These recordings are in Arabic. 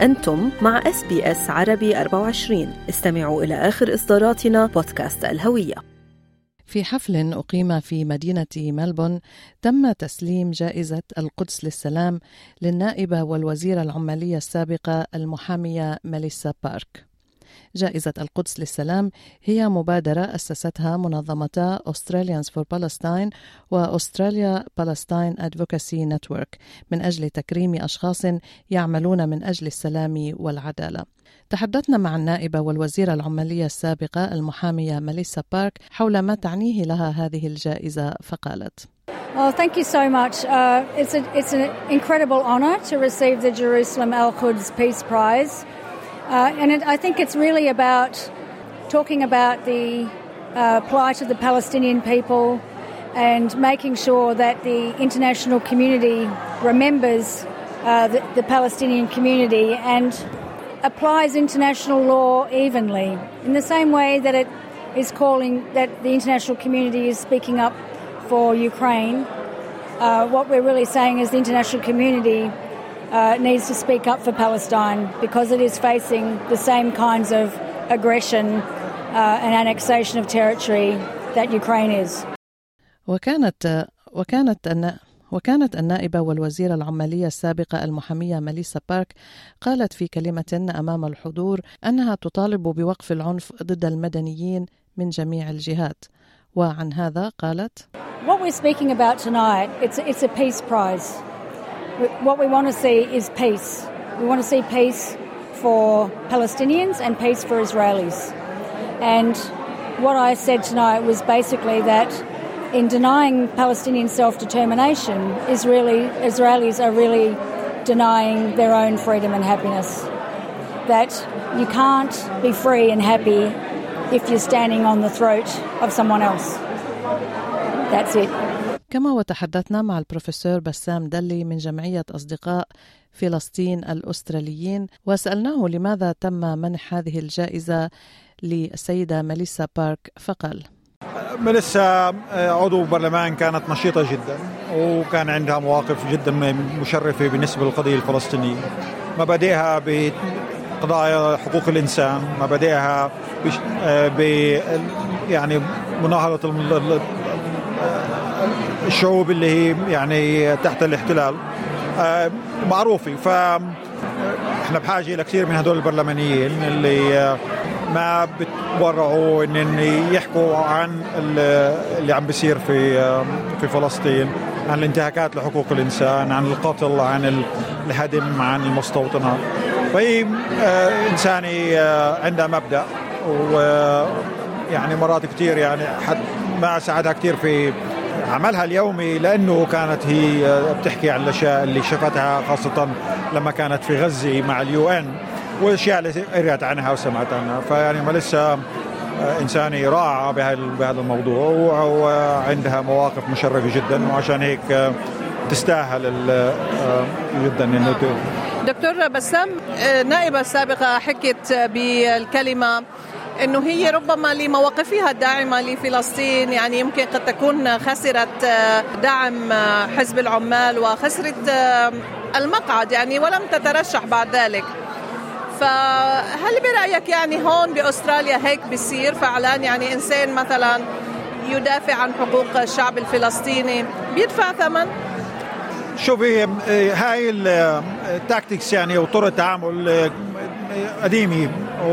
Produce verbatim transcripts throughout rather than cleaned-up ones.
أنتم مع إس بي إس عربي أربعة وعشرين. استمعوا إلى آخر إصداراتنا بودكاست الهوية. في حفل أقيم في مدينة ملبون تم تسليم جائزة القدس للسلام للنائبة والوزيرة العمالية السابقة المحامية ميليسا بارك. جائزة القدس للسلام هي مبادرة أسستها منظمتا Australians for Palestine و Australia Palestine Advocacy Network من أجل تكريم أشخاص يعملون من أجل السلام والعدالة. تحدثنا مع النائبة والوزيرة العمالية السابقة المحامية ميليسا بارك حول ما تعنيه لها هذه الجائزة، فقالت: Well, thank you so much. Uh, it's, a, it's an incredible honor to receive the Jerusalem Al-Quds Peace Prize. Uh, and it, I think it's really about talking about the uh, plight of the Palestinian people and making sure that the international community remembers uh, the, the Palestinian community and applies international law evenly. In the same way that it is calling that the international community is speaking up for Ukraine, uh, what we're really saying is the international community Uh, needs to speak up for Palestine because it is facing the same kinds of aggression uh, and annexation of territory that Ukraine is. وكانت وكانت أن وكانت النائبة والوزيرة العمالية السابقة المحامية ميليسا بارك قالت في كلمة أمام الحضور أنها تطالب بوقف العنف ضد المدنيين من جميع الجهات. وعن هذا قالت: What we're speaking about tonight, it's it's a peace prize. What we want to see is peace. We want to see peace for Palestinians and peace for Israelis. And what I said tonight was basically that in denying Palestinian self-determination, Israeli, Israelis are really denying their own freedom and happiness. That you can't be free and happy if you're standing on the throat of someone else. That's it. كما وتحدثنا مع البروفيسور بسام دلي من جمعية أصدقاء فلسطين الأستراليين وسألناه لماذا تم منح هذه الجائزة للسيدة ميليسا بارك، فقال: ميليسا عضو برلمان كانت نشيطة جدا وكان عندها مواقف جدا مشرفة بالنسبة للقضية الفلسطينية، مبادئها بقضايا حقوق الإنسان، مبادئها ب يعني مناهضة الشعوب اللي هي يعني تحت الاحتلال معروفة. فاحنا بحاجة لكثير من هدول البرلمانيين اللي ما بتورعوا ان يحكوا عن اللي عم بيصير في في فلسطين، عن الانتهاكات لحقوق الانسان، عن القتل، عن الهدم، عن المستوطنات. فهي انسانة عندها مبدأ، ويعني مرات كثير يعني حد ما ساعدها كثير في عملها اليومي، لأنه كانت هي بتحكي عن الأشياء اللي شفتها خاصة لما كانت في غزة مع اليو إن والأشياء اللي قرأت عنها وسمعت عنها. فيعني ميليسا إنسانة رائعة بهذا الموضوع وعندها مواقف مشرفة جدا، وعشان هيك تستاهل جدا إنه. دكتور بسام، نائبة سابقة حكت بالكلمة إنه هي ربما لمواقفها الداعمة لفلسطين يعني يمكن قد تكون خسرت دعم حزب العمال وخسرت المقعد يعني ولم تترشح بعد ذلك. فهل برأيك يعني هون بأستراليا هيك بيصير فعلا؟ يعني إنسان مثلا يدافع عن حقوق الشعب الفلسطيني بيدفع ثمن؟ شوفي، هاي التاكتكس يعني وطرق التعامل قديمة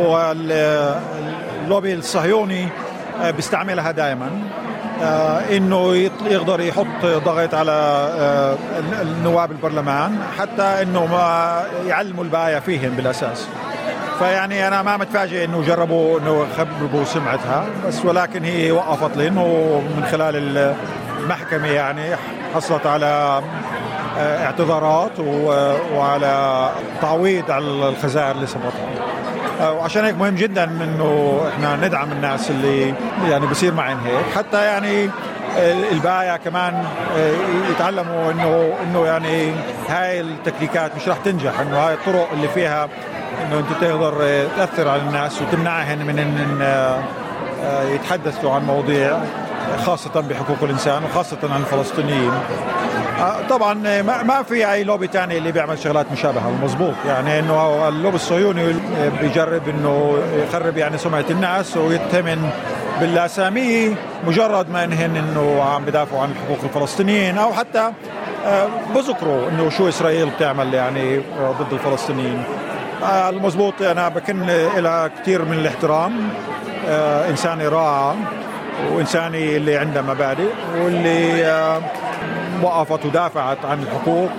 واللوبي الصهيوني بيستعملها دائما، انه يقدر يحط ضغط على النواب البرلمان حتى انه ما يعلموا الباية فيهم بالاساس. فيعني انا ما متفاجئ انه جربوا انه يخربوا سمعتها، بس ولكن هي وقفت لانه من خلال المحكمة يعني حصلت على اعتذارات وعلى تعويض على الخسائر اللي سبقتها. وعشان هيك مهم جدا انه احنا ندعم الناس اللي يعني بصير معهم هيك، حتى يعني الباقي كمان يتعلموا انه انه يعني هاي التكنيكات مش راح تنجح، انه هاي الطرق اللي فيها انه انت تقدر تاثر على الناس وتمنعهم من ان يتحدثوا عن مواضيع خاصة بحقوق الإنسان وخاصة عن الفلسطينيين. طبعا ما في أي لوبي تاني اللي بيعمل شغلات مشابهة ومظبوط، يعني إنه اللوبي الصهيوني بيجرب إنه يخرب يعني سمعة الناس ويتهم باللاسامية مجرد ما إنهن إنه عم بدافعوا عن حقوق الفلسطينيين، أو حتى بذكروا إنه شو إسرائيل بتعمل يعني ضد الفلسطينيين. المظبوط أنا بكن إلى كتير من الاحترام، إنساني راعة وإنساني اللي عنده مبادئ واللي وقفت ودافعت عن الحقوق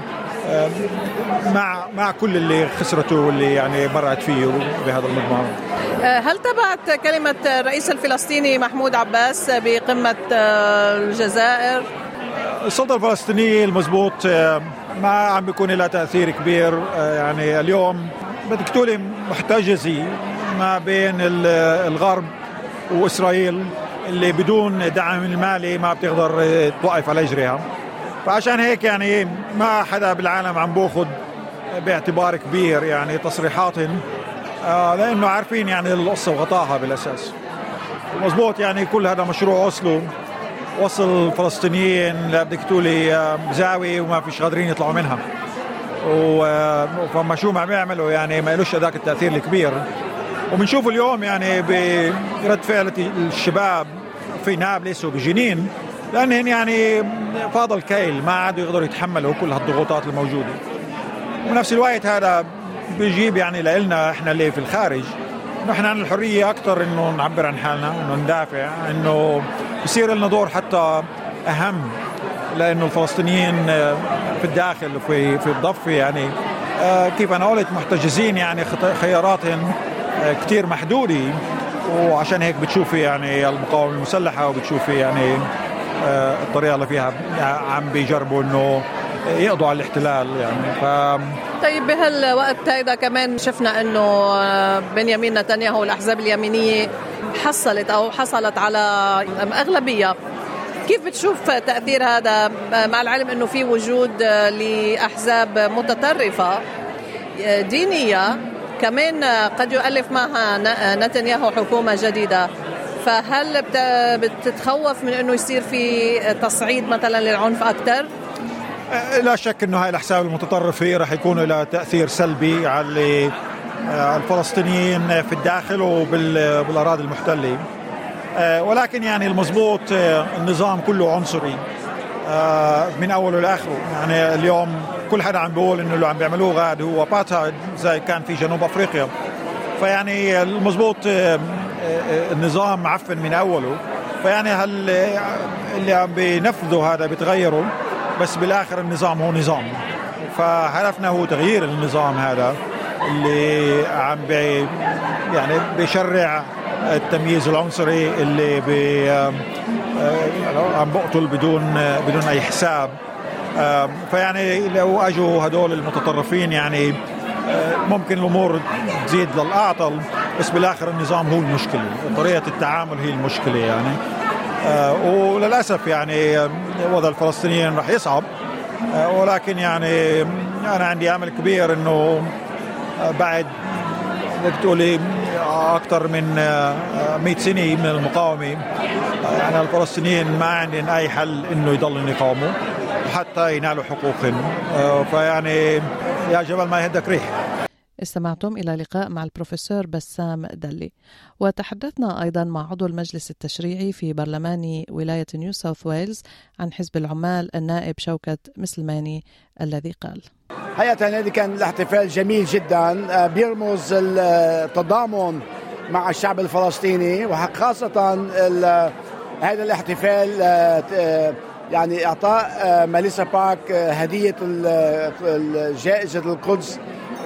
مع مع كل اللي خسرته واللي يعني مرت فيه بهذا المضمار. هل تبعت كلمة الرئيس الفلسطيني محمود عباس بقمة الجزائر؟ السلطة الفلسطينية المضبوط ما عم بيكون لها تأثير كبير، يعني اليوم بدك تقولي محتجزي ما بين الغرب وإسرائيل اللي بدون دعم المالي ما بتقدر توقف على اجريها. فعشان هيك يعني ما حدا بالعالم عم بأخذ باعتبار كبير يعني تصريحاتهم، لأنه عارفين يعني القصة وغطاها بالأساس. مظبوط يعني كل هذا مشروع وصلوا وصل الفلسطينيين بدك تقولي زاوية وما فيش قادرين يطلعوا منها، وفما شو ما بيعملوا يعني ما يلوش ذاك التأثير الكبير. وبنشوف اليوم يعني برد فعل الشباب في نابلس وبجنين، لأنهم يعني فاضل كيل ما عادوا يقدروا يتحملوا كل هالضغوطات الموجودة. وبنفس الوقت هذا بيجيب يعني لنا احنا اللي في الخارج نحن عن الحرية أكتر إنه نعبر عن حالنا، إنه ندافع، إنه يصير لنا دور حتى أهم، لأنه الفلسطينيين في الداخل وفي في الضفة يعني كيف أنا قلت محتجزين يعني خياراتهم كتير محدودة، وعشان هيك بتشوفي يعني المقاومة المسلحة وبتشوفي يعني الطريقة اللي فيها عم بيجربوا إنه يقضوا على الاحتلال يعني. ف... طيب بهالوقت هيدا كمان شفنا إنه بنيامين نتنياهو والأحزاب اليمينية حصلت أو حصلت على أغلبية. كيف بتشوف تأثير هذا مع العلم إنه في وجود لأحزاب متطرفة دينية كمان قد يؤلف معها نتنياهو حكومة جديدة؟ فهل بتتخوف من إنه يصير في تصعيد مثلا للعنف أكثر؟ لا شك إنه هاي الأحزاب المتطرفة رح يكون لها تأثير سلبي على الفلسطينيين في الداخل وبالأراضي المحتلة، ولكن يعني المضبوط النظام كله عنصري من أوله لآخره. يعني اليوم كل حدا عم بيقول إنه اللي عم بيعملوه غاد هو أبارتهايد زي كان في جنوب أفريقيا. فيعني المضبوط النظام معفن من أوله، فيعني هل اللي عم بينفذوا هذا بيتغيروا، بس بالآخر النظام هو نظام. فهدفنا هو تغيير النظام هذا اللي عم بي يعني بيشرع التمييز العنصري اللي بي عم بقتل بدون بدون أي حساب. فيعني لو أجوا هدول المتطرفين يعني ممكن الأمور تزيد للأعطل، بس بالآخر النظام هو المشكلة، طريقة التعامل هي المشكلة يعني. وللأسف يعني وضع الفلسطينيين رح يصعب، ولكن يعني أنا عندي أمل كبير إنه بعد بتقولي أكثر من مئة سنة من المقاومة يعني الفلسطينيين ما عندهم أي حل إنه يضلوا يقاوموا حتى ينالوا حقوقهم. فيعني يا جبل ما يهدك ريح. استمعتم إلى لقاء مع البروفيسور بسام دلي، وتحدثنا أيضا مع عضو المجلس التشريعي في برلمان ولاية نيو ساوث ويلز عن حزب العمال النائب شوكت مسلماني الذي قال: حقيقة هذا كان الاحتفال جميل جدا، بيرمز التضامن مع الشعب الفلسطيني، وخاصة هذا الاحتفال يعني إعطاء ميليسا بارك هدية جائزة القدس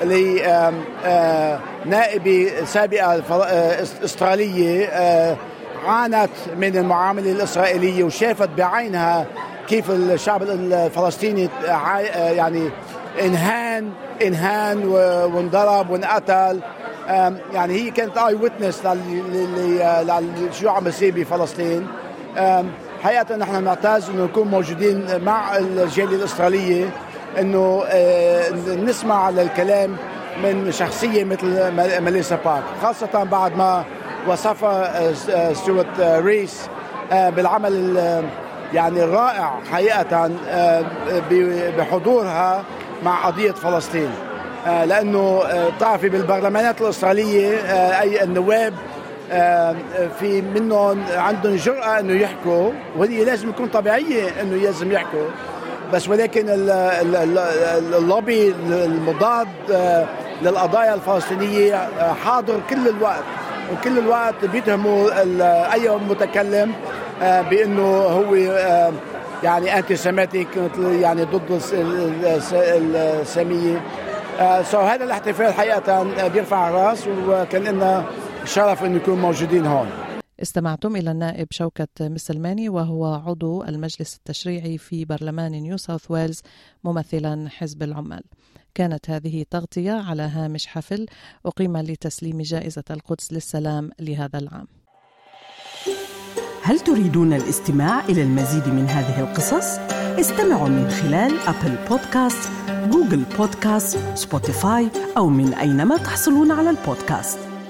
لنائبة سابقة استرالية عانت من المعاملة الإسرائيلية وشافت بعينها كيف الشعب الفلسطيني يعني انهان انهان وانضرب وانقتل. يعني هي كانت اي ويتنس لشو عم يصير بفلسطين. حقيقة نحن نعتز انه نكون موجودين مع الجالية الإسرائيلية، انه نسمع للكلام من شخصية مثل ميليسا بارك، خاصة بعد ما وصفها ستيوارت ريس بالعمل يعني الرائع حقيقة بحضورها مع قضية فلسطين، لأنه تعرفي بالبرلمانات الإسرائيلية أي النواب في منهم عندهم جرأة أنه يحكوا، وهي لازم يكون طبيعية أنه لازم يحكوا، بس ولكن اللوبي المضاد للقضايا الفلسطينية حاضر كل الوقت، وكل الوقت بيتهموا أي متكلم بأنه هو يعني أنتي سيميتيك، يعني ضد السامية. سو هذا الاحتفال حقيقة بيرفع الراس، وكان لنا شرف أن نكون موجودين هون. استمعتم إلى النائب شوكت مسلماني، وهو عضو المجلس التشريعي في برلمان نيو ساوث ويلز ممثلا حزب العمال. كانت هذه تغطية على هامش حفل أقيم لتسليم جائزة القدس للسلام لهذا العام. هل تريدون الاستماع إلى المزيد من هذه القصص؟ استمعوا من خلال أبل بودكاست، جوجل بودكاست، سبوتيفاي أو من أينما تحصلون على البودكاست.